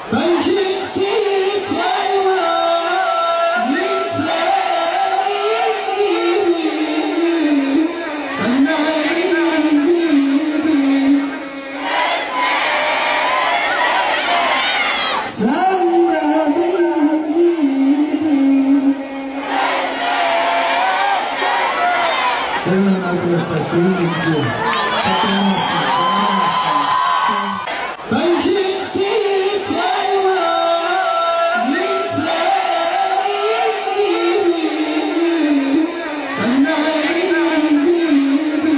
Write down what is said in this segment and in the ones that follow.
Ben kimseyi sevmedim senin gibi, sen de benim gibi, sen de benim gibi. Sevmeyen arkadaşlar sevince gidiyor. Patlayamazsın, patlayamazsın. Ben kimseyi sevmedim senin gibi, sen de benim gibi,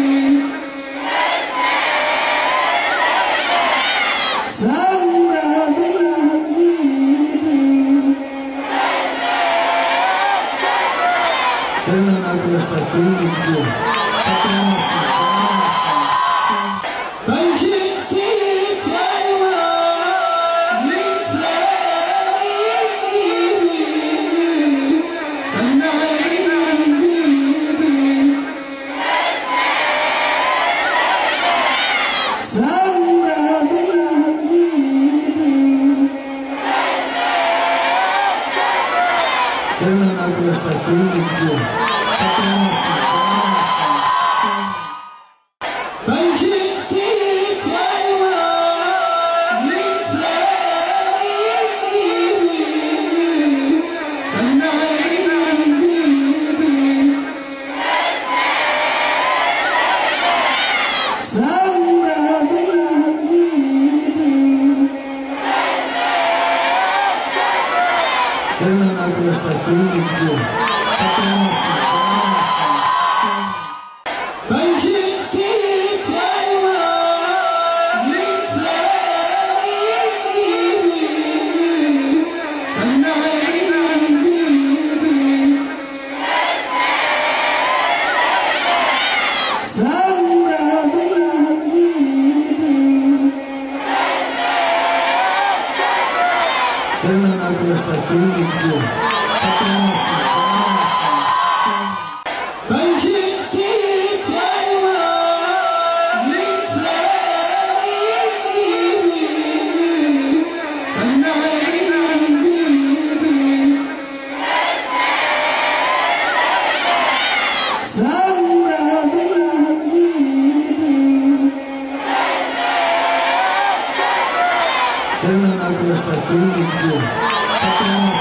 sen de benim gibi. Sevmeyen arkadaşlar sevince gidiyor. Patlayamazsın, patlayamazsın. Ben kimseyi sevmedim senin gibi, sen de benim gibi, sen de benim gibi. Sevmeyen arkadaşlar sevince gidiyor. Patlayamazsın, patlayamazsın. Ben kimseyi sevmedim senin gibi, sen de benim gibi, sen de benim gibi. Sevmeyen arkadaşlar sevince gidiyor. Patlayamazsın, patlayamazsın. Ben kimseyi sevmedim senin gibi, sen de benim gibi, sen de benim gibi. Sevmeyen arkadaşlar sevince gidiyor. Patlayamazsın, patlayamazsın. Ben kimseyi sevmedim senin gibi, sen de benim gibi, sen de benim gibi. Sevmeyen arkadaşlar sevince gidiyor. Patlayamazsın.